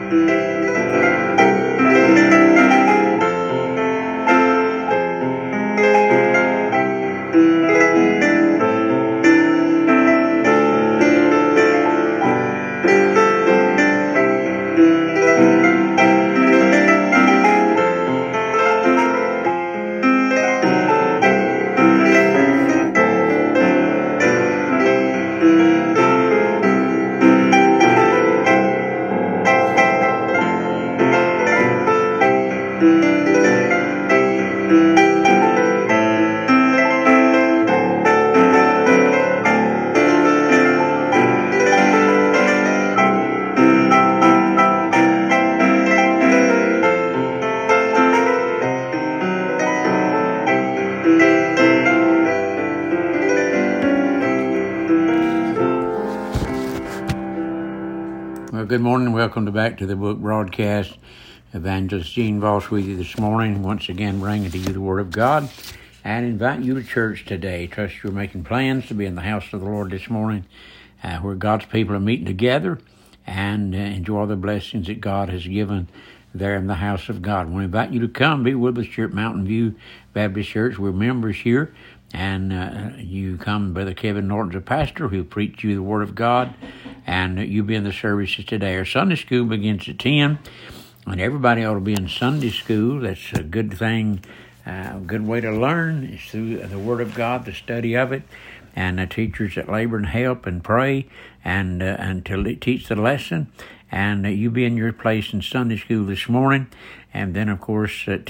Well, good morning. Welcome back to the book broadcast. Evangelist Gene Voss with you this morning, once again bringing to you the Word of God and invite you to church today. Trust you're making plans to be in the house of the Lord this morning, where God's people are meeting together and enjoy the blessings that God has given there in the house of God. We invite you to come be with us here at Mountain View Baptist Church. We're members here, and you come, Brother Kevin Norton's a pastor who'll preach you the Word of God, and you'll be in the services today. Our Sunday school begins at 10, and everybody ought to be in Sunday school. That's a good thing, a good way to learn is through the Word of God, the study of it, and the teachers that labor and help and pray and to teach the lesson. And you be in your place in Sunday school this morning. And then, of course, at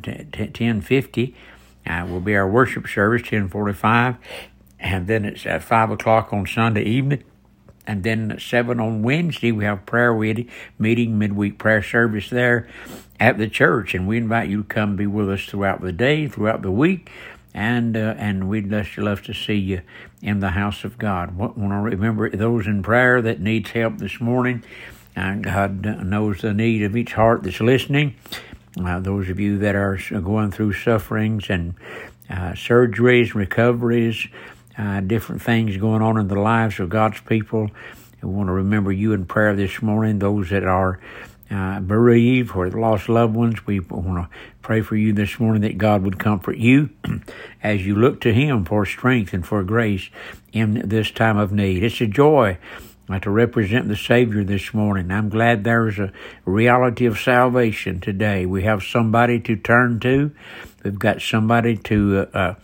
10:50 will be our worship service, 10:45. And then it's at 5 o'clock on Sunday evening. And then at 7 on Wednesday, we have prayer meeting, midweek prayer service there at the church. And we invite you to come be with us throughout the day, throughout the week. And we'd love to see you in the house of God. Want to remember those in prayer that needs help this morning. God knows the need of each heart that's listening. Those of you that are going through sufferings and surgeries, recoveries, different things going on in the lives of God's people, we want to remember you in prayer this morning. Those that are bereaved or lost loved ones, we want to pray for you this morning that God would comfort you as you look to Him for strength and for grace in this time of need. It's a joy to represent the Savior this morning. I'm glad there is a reality of salvation today. We have somebody to turn to. We've got somebody to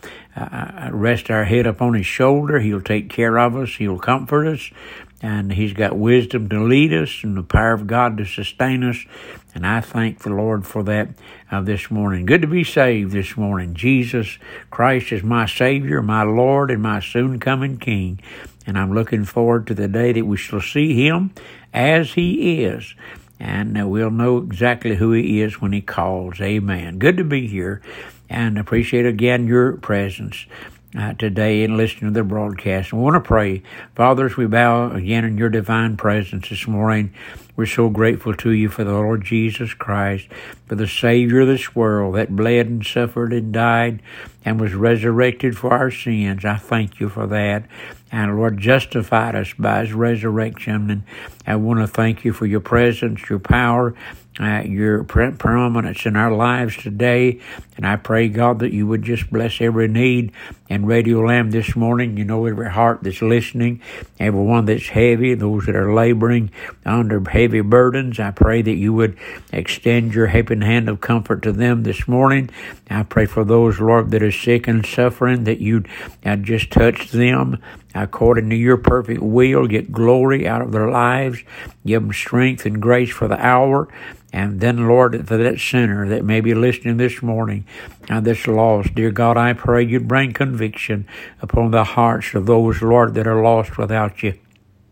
rest our head upon His shoulder. He'll take care of us. He'll comfort us. And He's got wisdom to lead us and the power of God to sustain us. And I thank the Lord for that this morning. Good to be saved this morning. Jesus Christ is my Savior, my Lord, and my soon-coming King. And I'm looking forward to the day that we shall see Him as He is. And we'll know exactly who He is when He calls. Amen. Good to be here. And appreciate again your presence today and listening to the broadcast. I want to pray. Father, as we bow again in your divine presence this morning, we're so grateful to you for the Lord Jesus Christ, for the Savior of this world that bled and suffered and died and was resurrected for our sins. I thank you for that. And Lord, justified us by His resurrection. And I want to thank you for your presence, your power, your prominence in our lives today. And I pray, God, that you would just bless every need in Radio Lamb this morning. You know every heart that's listening, everyone that's heavy, those that are laboring under heavy burdens. I pray that you would extend your helping hand of comfort to them this morning. I pray for those, Lord, that are sick and suffering, that you'd just touch them according to your perfect will. Get glory out of their lives. Give them strength and grace for the hour. And then, Lord, for that sinner that may be listening this morning that's lost, dear God, I pray you'd bring conviction upon the hearts of those, Lord, that are lost without you.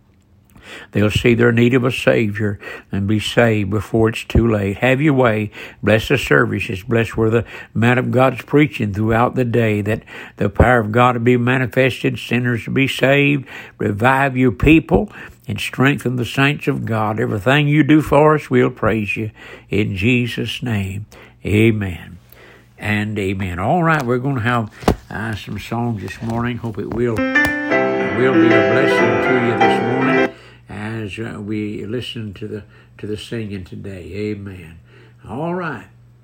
They'll see their need of a Savior and be saved before it's too late. Have your way. Bless the services. Bless where the man of God's preaching throughout the day, that the power of God to be manifested, sinners to be saved. Revive your people and strengthen the saints of God. Everything you do for us, we'll praise you. In Jesus' name, amen and amen. All right, we're going to have some songs this morning. Hope it will be a blessing to you this morning as as we listen to the singing today. Amen. All right.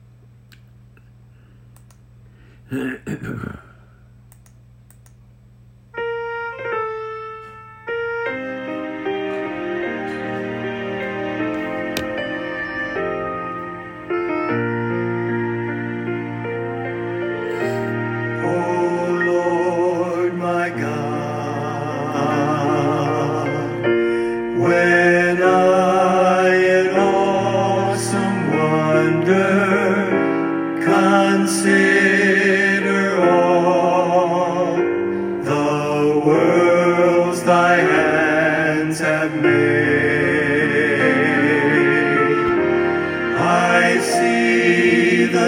Consider all the worlds thy hands have made. I see the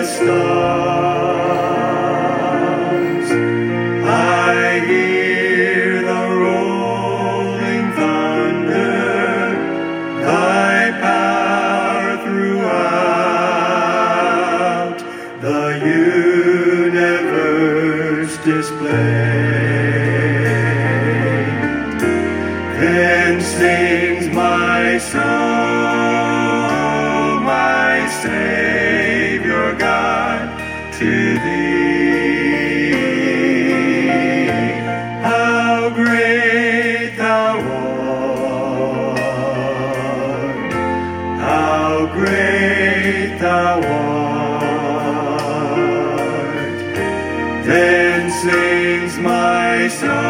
stars, I hear the rolling thunder, thy power throughout the universe displayed. Then sings my soul, my Savior God, to thee. How great thou art, how great thou art. Then sings my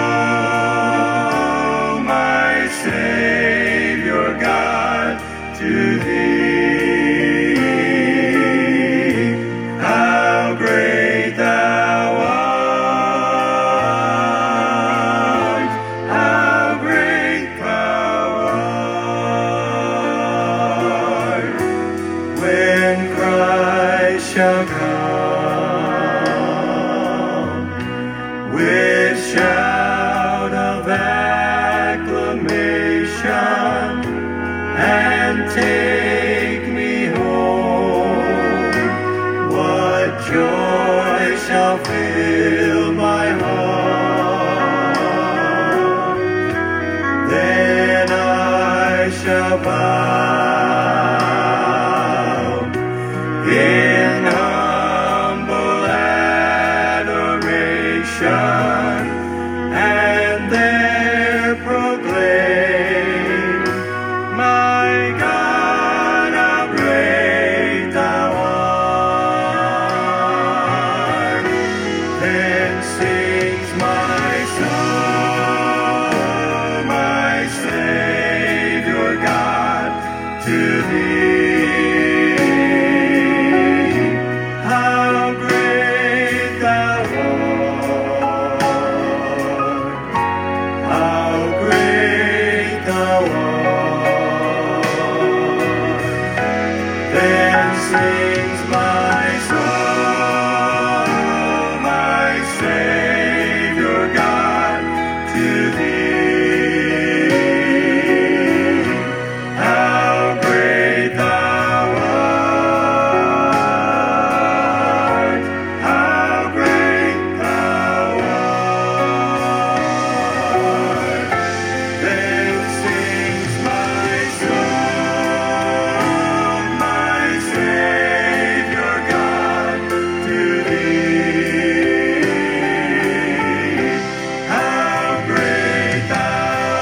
soul, my Savior God, to thee. How great thou art, how great thou art. When Christ shall come with shout of acclamation and take me home, what joy shall fill my heart. Then I shall bow in humble adoration and there proclaim, my God, how great thou art. Then sings my soul, my Savior God, to thee. How great thou art, how great thou art. Then sings my soul, my Savior God, to thee. How great thou art, how great thou art. Then sings my soul, my Savior God, to thee. How great thou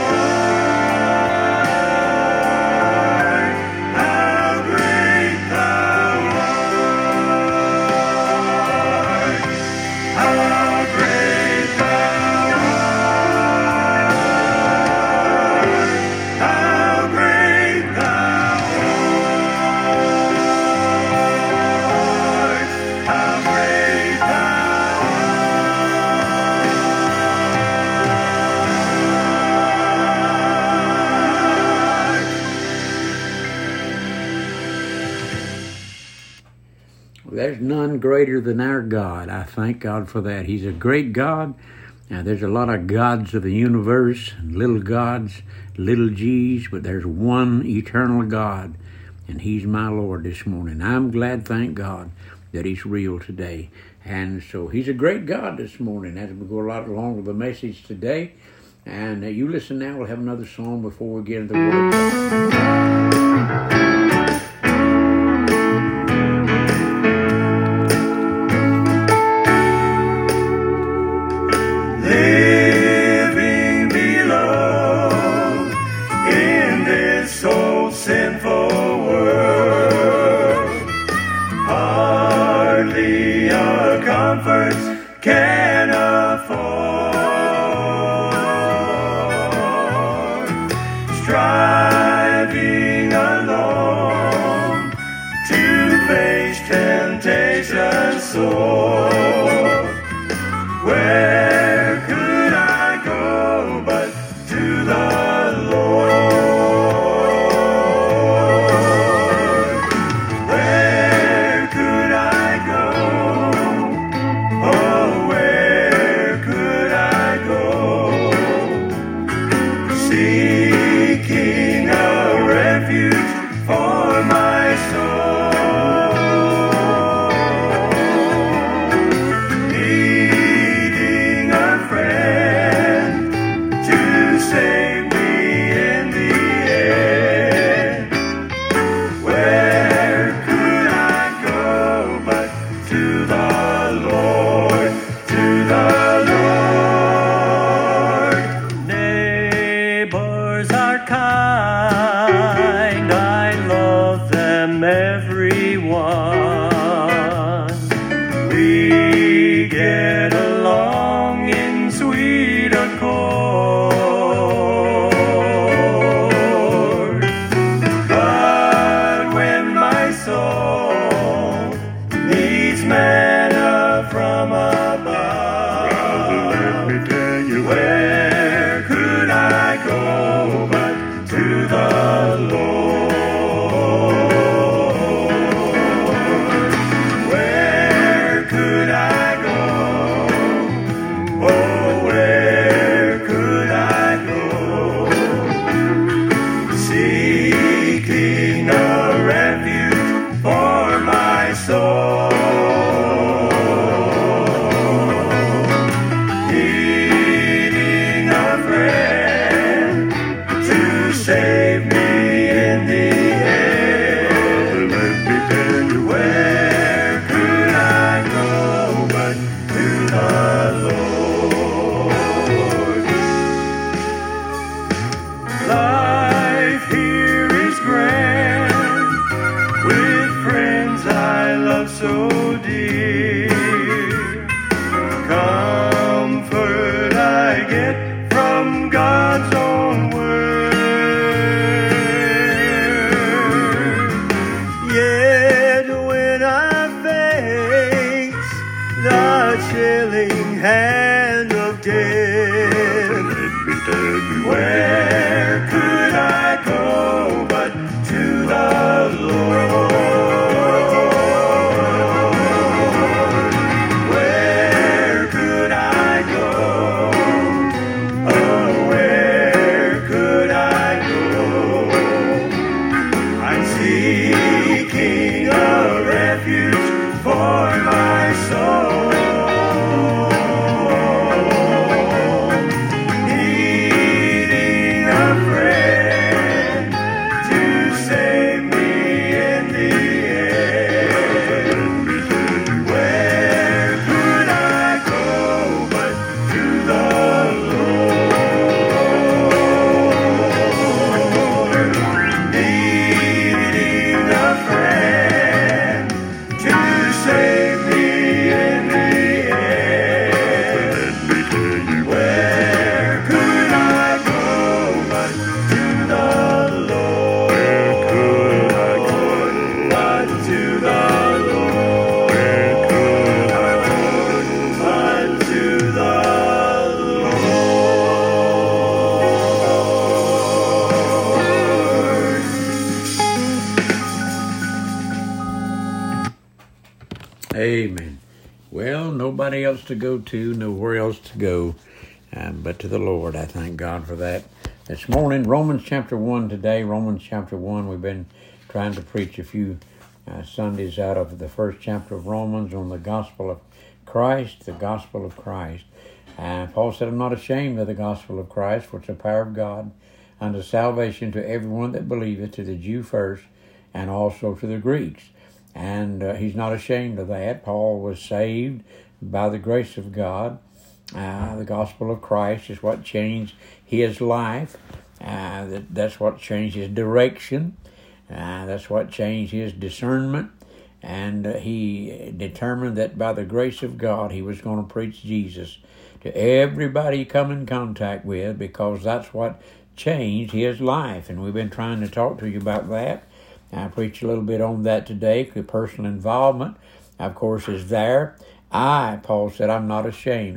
art, how great thou art. How great thou art, how great thou art, how great thou art. There's none greater than our God. I thank God for that. He's a great God. Now, there's a lot of gods of the universe, and little gods, little g's, but there's one eternal God, and He's my Lord this morning. I'm glad, thank God, that He's real today. And so He's a great God this morning. As we go a lot along with the message today, And you listen now. We'll have another song before we get into the Word of God. Living below in this so sinful world, hardly our comforts can afford. Striving alone to face temptation sore. Where could I go but to the Lord? Where could I go? Oh, where could I go? Seeking a refuge for my soul. Needing a friend to save me in the end. Where could I go but to the Lord, to the Lord? Neighbors are kind, I love them everyone. We get along in sweet accord. But when my soul needs manna from above, let me tell you, where could I go but to the Lord? Where could I go? Oh, where could I go? Seeking a refuge for my soul. Needing a friend to save me in the end. Let me tell you, where could I go but to the Lord? Life here is grand, with friends I love so dear. Comfort I get from God's own word. Yet when I face the chilling hand of death, let me tell you, where could I go but to the Lord? Where could I go? Oh, where could I go? I'm seeking a refuge for my soul. Needing a friend to save me in the end. Where could I go but to the Lord? Needing a friend to save me in the end. Where could I go but to the Lord? Where could I go but to the Lord? Where could I go but to the Lord? Amen. Well, nobody else to go to, nowhere else to go but to the Lord. I thank God for that. This morning, Romans chapter 1 today. Romans chapter 1, we've been trying to preach a few Sundays out of the first chapter of Romans on the gospel of Christ, the gospel of Christ. Paul said, I'm not ashamed of the gospel of Christ, for it's the power of God unto salvation to everyone that believeth, to the Jew first, and also to the Greeks. And he's not ashamed of that. Paul was saved by the grace of God. The gospel of Christ is what changed his life. That's what changed his direction. That's what changed his discernment. And he determined that by the grace of God, he was going to preach Jesus to everybody he come in contact with, because that's what changed his life. And we've been trying to talk to you about that. I preach a little bit on that today. The personal involvement, of course, is there. Paul said, I'm not ashamed.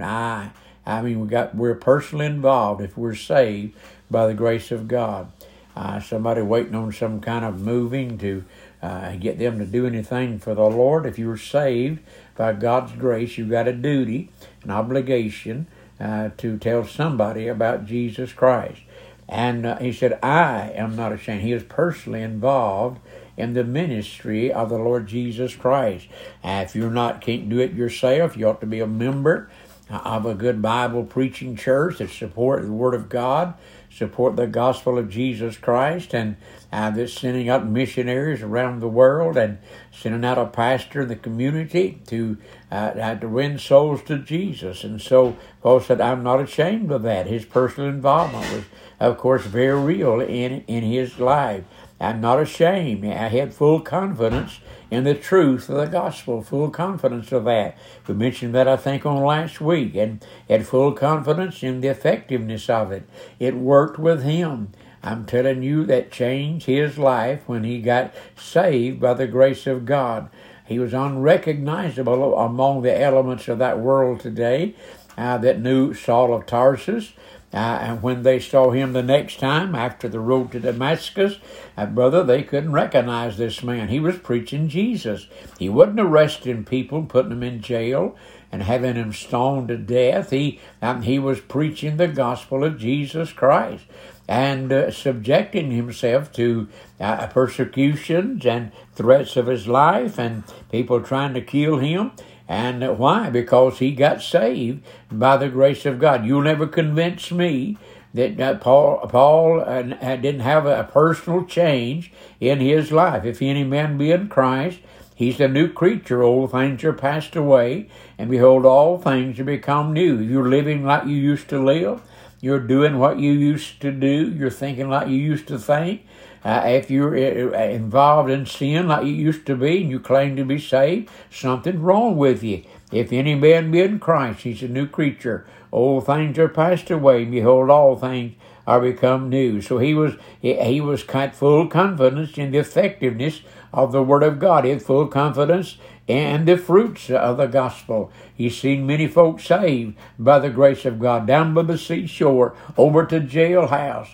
We're personally involved if we're saved by the grace of God. Somebody waiting on some kind of moving to get them to do anything for the Lord. If you're saved by God's grace, you've got a duty, an obligation to tell somebody about Jesus Christ. And he said, I am not ashamed. He is personally involved in the ministry of the Lord Jesus Christ. If can't do it yourself, you ought to be a member of a good Bible preaching church that support the Word of God, support the gospel of Jesus Christ, and that's sending out missionaries around the world and sending out a pastor in the community to win souls to Jesus. And so Paul said, I'm not ashamed of that. His personal involvement was, of course, very real in his life. I'm not ashamed. I had full confidence in the truth of the gospel, full confidence of that. We mentioned that, I think, on last week, and had full confidence in the effectiveness of it. It worked with him. I'm telling you, that changed his life when he got saved by the grace of God. He was unrecognizable among the elements of that world today that knew Saul of Tarsus. And when they saw him the next time after the road to Damascus, brother, they couldn't recognize this man. He was preaching Jesus. He wasn't arresting people, putting them in jail, and having them stoned to death. He was preaching the gospel of Jesus Christ and subjecting himself to persecutions and threats of his life and people trying to kill him. And why? Because he got saved by the grace of God. You'll never convince me that Paul didn't have a personal change in his life. If any man be in Christ, he's a new creature. Old things are passed away, and behold, all things are become new. You're living like you used to live. You're doing what you used to do. You're thinking like you used to think. If you're involved in sin like you used to be and you claim to be saved, something's wrong with you. If any man be in Christ, he's a new creature. Old things are passed away, and behold, all things are become new. So he was full confidence in the effectiveness of the Word of God. He had full confidence in the fruits of the gospel. He's seen many folks saved by the grace of God, down by the seashore, over to jailhouse,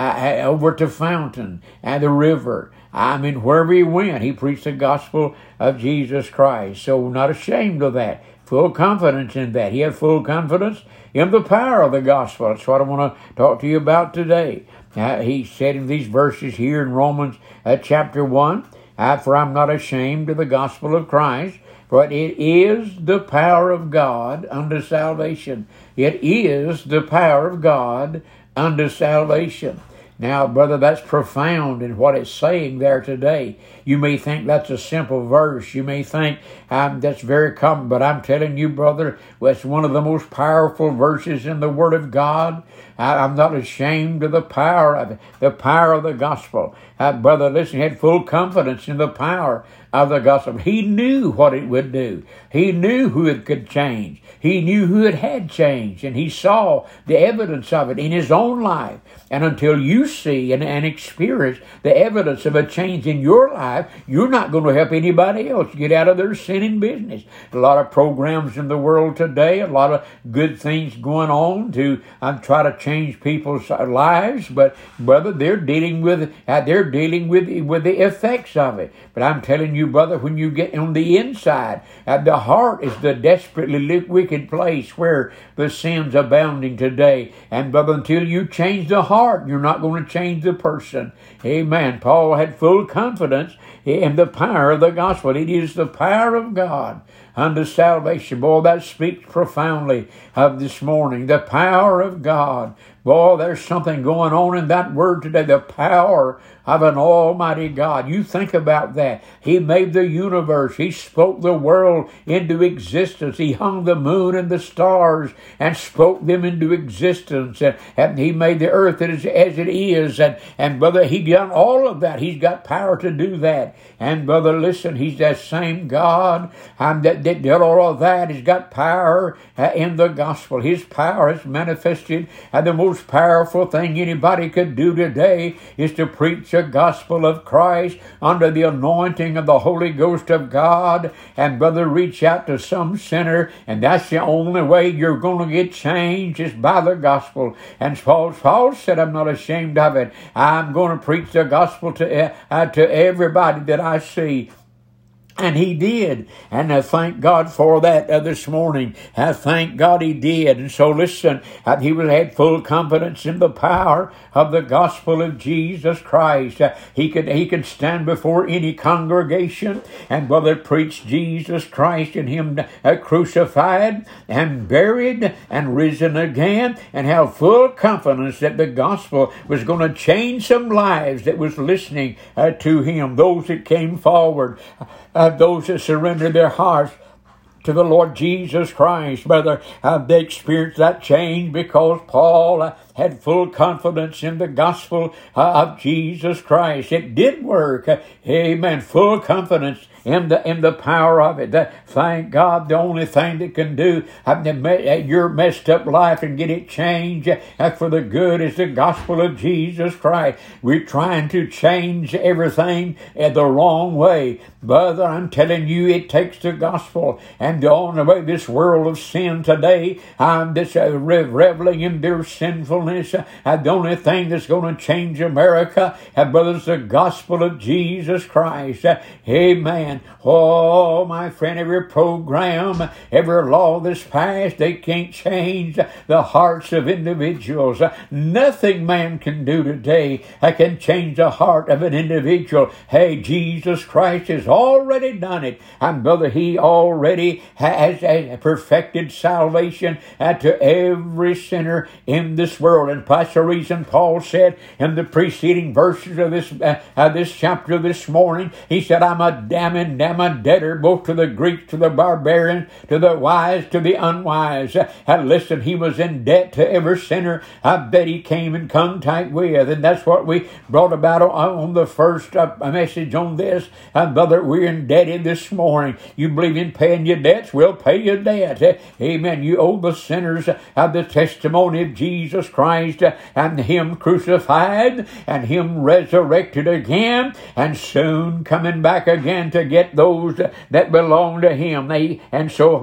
over to Fountain and the river. Wherever he went, he preached the gospel of Jesus Christ. So not ashamed of that. Full confidence in that. He had full confidence in the power of the gospel. That's what I want to talk to you about today. He said in these verses here in Romans chapter 1, for I'm not ashamed of the gospel of Christ, for it is the power of God unto salvation. It is the power of God unto salvation. Now, brother, that's profound in what it's saying there today. You may think that's a simple verse. You may think that's very common, but I'm telling you, brother, that's one of the most powerful verses in the Word of God. I'm not ashamed of the power of the gospel. Brother, listen, he had full confidence in the power of the gospel. He knew what it would do. He knew who it could change. He knew who it had changed, and he saw the evidence of it in his own life. And until you see and experience the evidence of a change in your life, you're not going to help anybody else get out of their sinning business. A lot of programs in the world today, a lot of good things going on to try to change people's lives, but brother, they're dealing with the effects of it. But I'm telling you, brother, when you get on the inside, the heart is the desperately wicked place where the sin's abounding today. And brother, until you change the heart, you're not going to change the person. Amen. Paul had full confidence in the power of the gospel. It is the power of God unto salvation. Boy, that speaks profoundly of this morning. The power of God. Boy, there's something going on in that word today. The power of an almighty God. You think about that. He made the universe. He spoke the world into existence. He hung the moon and the stars and spoke them into existence. And he made the earth as it is. And brother, he done all of that. He's got power to do that. And brother, listen, he's that same God that did all of that. He's got power in the gospel. His power is manifested. And the most powerful thing anybody could do today is to preach the gospel of Christ under the anointing of the Holy Ghost of God. And brother, reach out to some sinner, and that's the only way you're going to get changed is by the gospel. And Paul said, I'm not ashamed of it. I'm going to preach the gospel to everybody that I see. And he did. And I thank God for that this morning. I thank God he did. And so listen, he had full confidence in the power of the gospel of Jesus Christ. He could stand before any congregation and brother preach Jesus Christ and him crucified and buried and risen again, and have full confidence that the gospel was going to change some lives that was listening to him, those that came forward. Those that surrender their hearts to the Lord Jesus Christ, brother, they experienced that change because Paul had full confidence in the gospel of Jesus Christ. It did work. Amen. Full confidence in the power of it. Thank God, the only thing that can do your messed up life and get it changed for the good is the gospel of Jesus Christ. We're trying to change everything the wrong way. Brother, I'm telling you, it takes the gospel. And the only way this world of sin today, that's reveling in their sinfulness, the only thing that's going to change America, brother, is the gospel of Jesus Christ. Amen. Oh, my friend, every program, every law that's passed, they can't change the hearts of individuals. Nothing man can do today can change the heart of an individual. Hey, Jesus Christ has already done it. And brother, he already has perfected salvation to every sinner in this world. And that's the reason Paul said in the preceding verses of this chapter this morning, he said, I'm a debtor both to the Greeks, to the barbarians, to the wise, to the unwise. And listen, he was in debt to every sinner that he came in contact with. And that's what we brought about on the first message on this. And brother, we're indebted this morning. You believe in paying your debts? We'll pay your debt. Amen. You owe the sinners the testimony of Jesus Christ and him crucified and him resurrected again and soon coming back again to get those that belong to him. So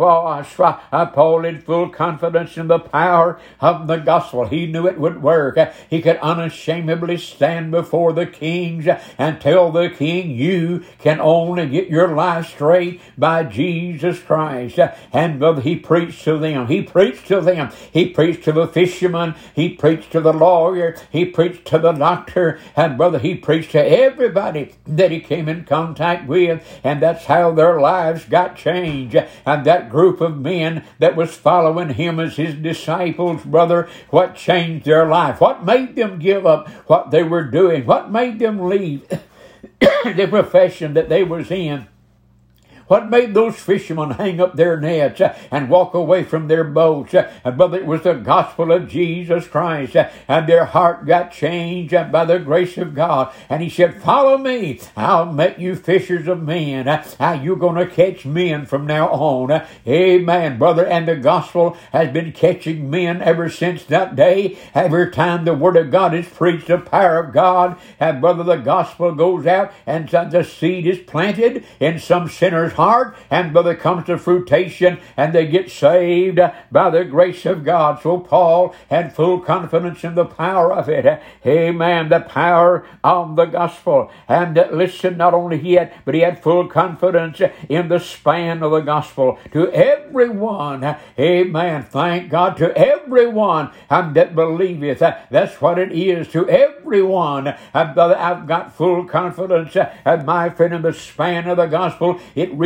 Paul had full confidence in the power of the gospel. He knew it would work. He could unashamedly stand before the kings and tell the king, you can only get your life straight by Jesus Christ. And brother, he preached to them. He preached to them. He preached to the fisherman. He preached to the lawyer. He preached to the doctor. And brother, he preached to everybody that he came in contact with. And that's how their lives got changed. And that group of men that was following him as his disciples, brother, what changed their life? What made them give up what they were doing? What made them leave the profession that they was in? What made those fishermen hang up their nets and walk away from their boats? Brother, it was the gospel of Jesus Christ. And their heart got changed by the grace of God. And he said, follow me. I'll make you fishers of men. You're going to catch men from now on. Amen, brother. And the gospel has been catching men ever since that day. Every time the word of God is preached, the power of God, and brother, the gospel goes out and the seed is planted in some sinner's heart, and brother, comes to fruition, and they get saved by the grace of God. So Paul had full confidence in the power of it. Amen. The power of the gospel. And listen, not only he had full confidence in the span of the gospel to everyone. Amen. Thank God, to everyone that believeth. That's what it is, to everyone. Brother, I've got full confidence, my friend, in the span of the gospel. It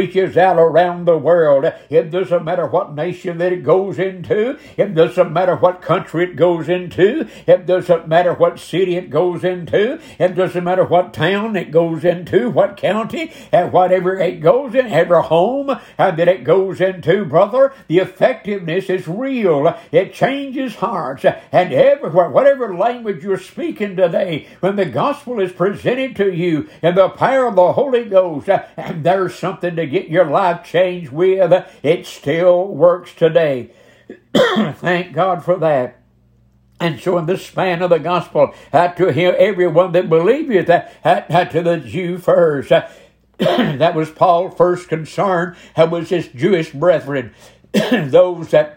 reaches out around the world. It doesn't matter what nation that it goes into. It doesn't matter what country it goes into. It doesn't matter what city it goes into. It doesn't matter what town it goes into, what county, and whatever it goes in, every home that it goes into, brother. The effectiveness is real. It changes hearts. And everywhere, whatever language you're speaking today, when the gospel is presented to you in the power of the Holy Ghost, and there's something to get your life changed with, it still works today. Thank God for that. And so in the span of the gospel, to him, everyone that believeth, to the Jew first. That was Paul's first concern, was his Jewish brethren, those that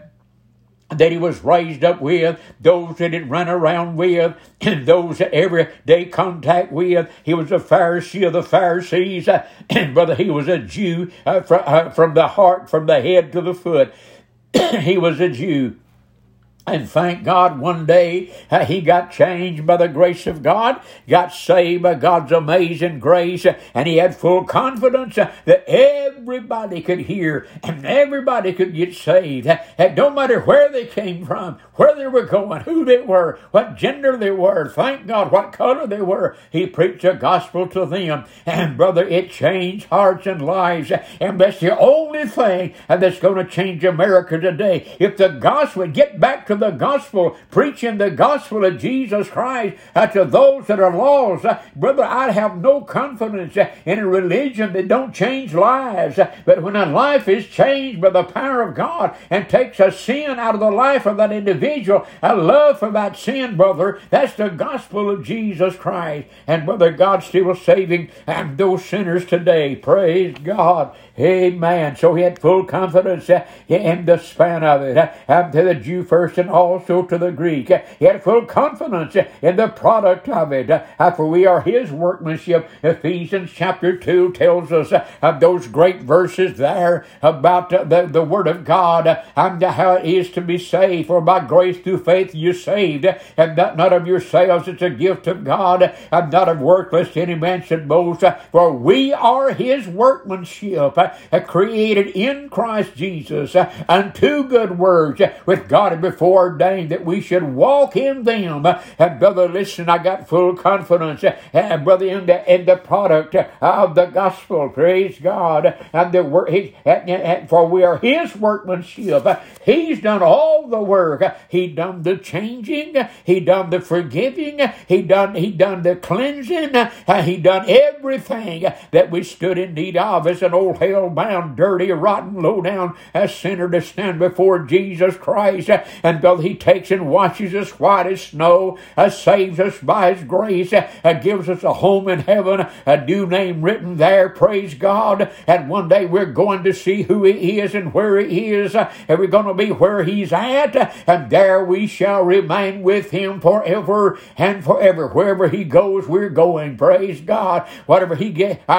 he was raised up with, those that he ran around with, and those that every day contact with. He was a Pharisee of the Pharisees, and brother, he was a Jew from the heart, from the head to the foot. He was a Jew. And thank God one day he got changed by the grace of God, got saved by God's amazing grace, and he had full confidence that everybody could hear and everybody could get saved. And no matter where they came from, where they were going, who they were, what gender they were, thank God, what color they were, he preached the gospel to them. And brother, it changed hearts and lives. And that's the only thing that's going to change America today. If the gospel, get back to the gospel, preaching the gospel of Jesus Christ to those that are lost. Brother, I have no confidence in a religion that don't change lives. But when a life is changed by the power of God and takes a sin out of the life of that individual, a love for that sin, brother, that's the gospel of Jesus Christ. And brother, God's still saving those sinners today. Praise God. Amen. So he had full confidence in the span of it. To the Jew first and also to the Greek. He had full confidence in the product of it. For we are his workmanship. Ephesians chapter 2 tells us those great verses there about the word of God and how it is to be saved. For by grace through faith you're saved, and that not of yourselves, it's a gift of God, and not of works, lest any man should boast. For we are his workmanship, created in Christ Jesus unto good works, with God before ordained that we should walk in them. And brother, listen, I got full confidence, brother, in the product of the gospel. Praise God. And the work, for we are his workmanship. He's done all the work. He done the changing. He done the forgiving. He done the cleansing. He done everything that we stood in need of as an old hell-bound, dirty, rotten, low-down sinner to stand before Jesus Christ. And brother, he takes and washes us white as snow, saves us by his grace, gives us a home in heaven, a new name written there, praise God. And one day we're going to see who he is and where he is, and we're going to be where he's at, and there we shall remain with him forever and forever. Wherever he goes, we're going, praise God. Whatever he's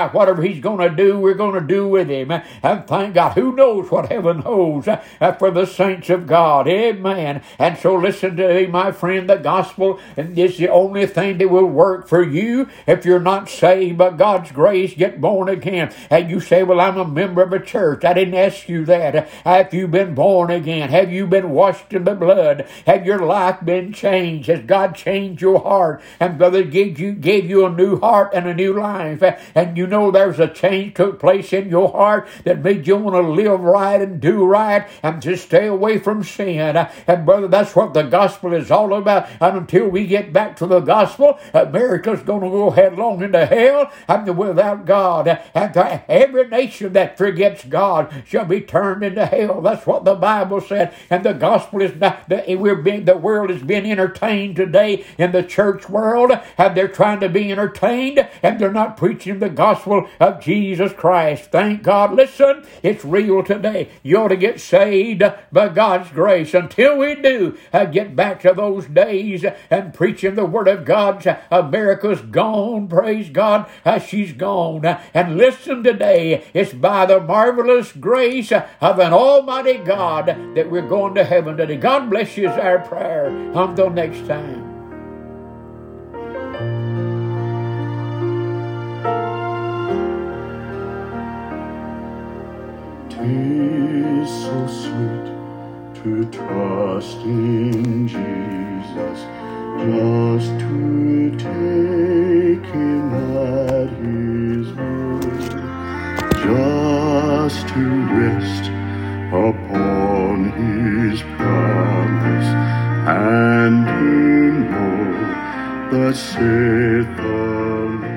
going to do, we're going to do with him. And thank God, who knows what heaven holds for the saints of God. Amen. And so listen to me, my friend, the gospel is the only thing that will work for you if you're not saved by God's grace. Get born again. And you say, well, I'm a member of a church. I didn't ask you that. Have you been born again? Have you been washed in the blood? Have your life been changed? Has God changed your heart? And brother, gave you a new heart and a new life. And you know there's a change took place in your heart that made you want to live right and do right and just stay away from sin. And brother, that's what the gospel is all about. And until we get back to the gospel, America's going to go headlong into hell and without God. And every nation that forgets God shall be turned into hell. That's what the Bible said. And the gospel is not, the world is being entertained today in the church world, and they're trying to be entertained, and they're not preaching the gospel of Jesus Christ. Thank God. Listen, it's real today. You ought to get saved by God's grace. Until we do get back to those days and preaching the word of God, America's gone, praise God, she's gone. And listen today, it's by the marvelous grace of an almighty God that we're going to heaven today. God bless you is our prayer. Until next time. trust in Jesus, just to take Him at His word, just to rest upon His promise, and to know, thus saith the Lord.